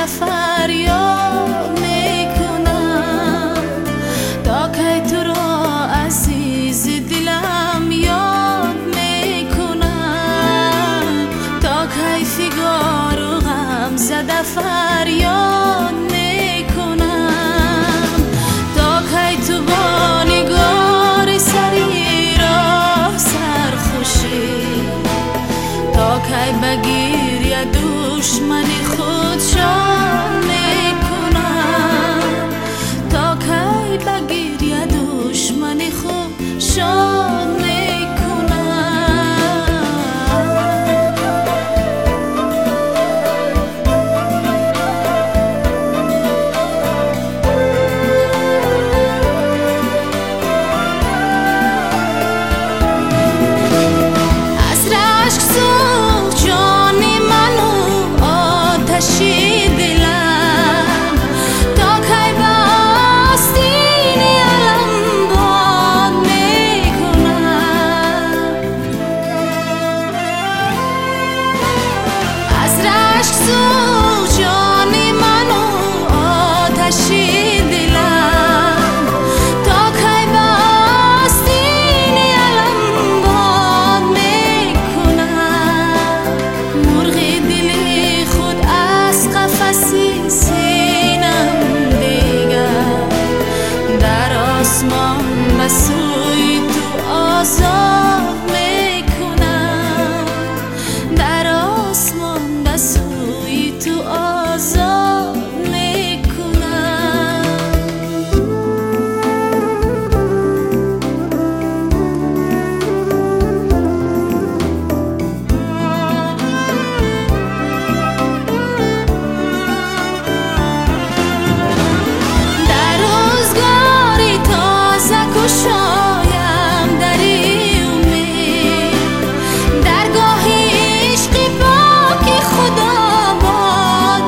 فریاد میکنم تا کی تو را عزیز دلم یاد میکنم تا کی فیگار و غم زده فریاد میکنم تا کی تو با نگار سری را سرخوشی تا کی بگیر یا دشمن خود شاد میکنم تا کی بگیر یا دشمن خود شاد میکنم از رشک سوخت جان منو آتشی دلم تا کی به آستین علم باد میکنم از رشک سوخت جان منو آتشی دلم تا کی به آستین علم باد میکنم مرغ دل خود از قفسی سینم دیگر در آسمان به سوی تو آزاد میکنم در آسمان به سوی تو آزاد میکنم در روزگاری تازه کشایم دری امید درگاهی عشق پاک خدا باد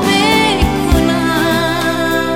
میکنم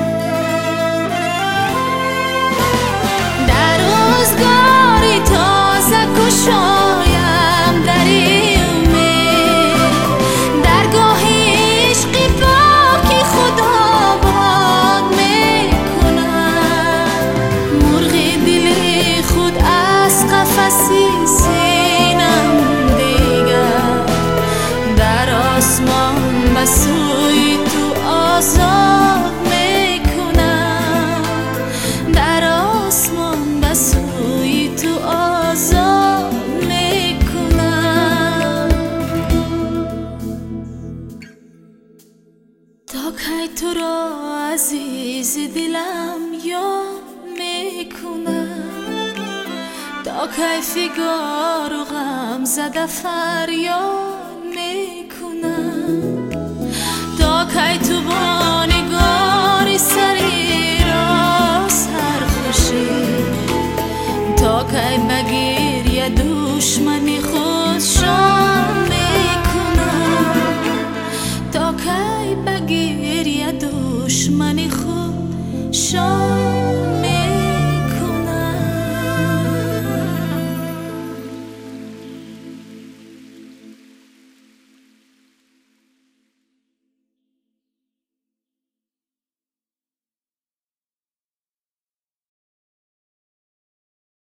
در روزگاری تازه کشایم دری امید درگاهی عشق پاک خدا باد میکنم مرغ دل خود از قفسی سینم دیگر در آسمان به سوی تو آزاد میکنم در آسمان به سوی تو آزاد میکنم تا کی تو را عزیز دلم یاد میکنم تا کی فیگار و غم زده فریاد میکنم تا کی تو با نگار سری را سرخوشی تا کی بگیر یا دشمن خود شاد میکنم تا کی بگیر یا دشمن خود شاد